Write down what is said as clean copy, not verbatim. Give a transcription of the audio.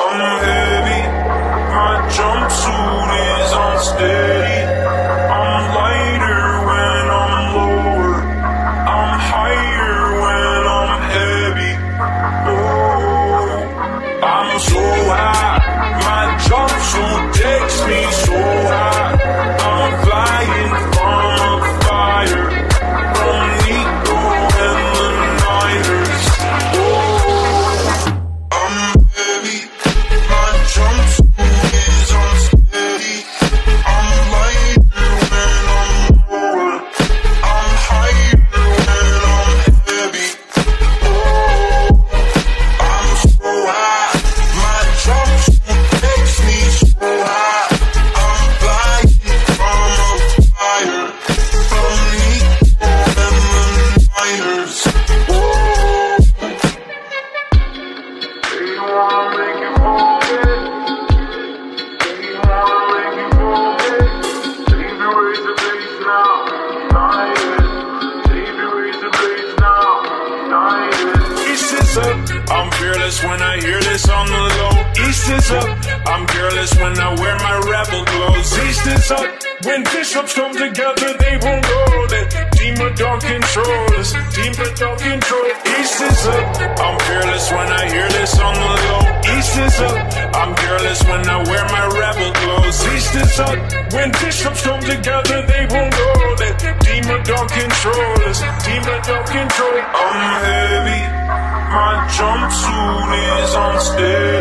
I'm heavy, my jumpsuit is unsteady. I'm lighter when I'm lower, I'm higher when I'm heavy. Oh, I'm so high, my jumpsuit takes me so high. I'm flying from a fire, from Nico and the Niners. Oh, I'm heavy, my jumpsuit is unsteady. I'm lighter when I'm lower, I'm higher when I'm heavy. Oh, I'm so high, my jumpsuit takes me so high. I'm flying from a fire, from Nico and the Niners. Oh, they wanna make it move it. They wanna make it move it. Baby, raise the bass now, nice. Baby, raise the bass now, nice. East is up, I'm fearless when I hear this on the low. East is up, I'm careless when I wear my rebel clothes. East is up, when bishops come together, they won't roll it. Team of dark controllers, team of dark control. East is up, I'm fearless when I hear this on the low. East is up, I'm careless when I wear my rebel clothes. East is up, when bishops come together, they won't roll it. Team of dark controllers, team of dark control. I'm heavy, my jumpsuit is unsteady.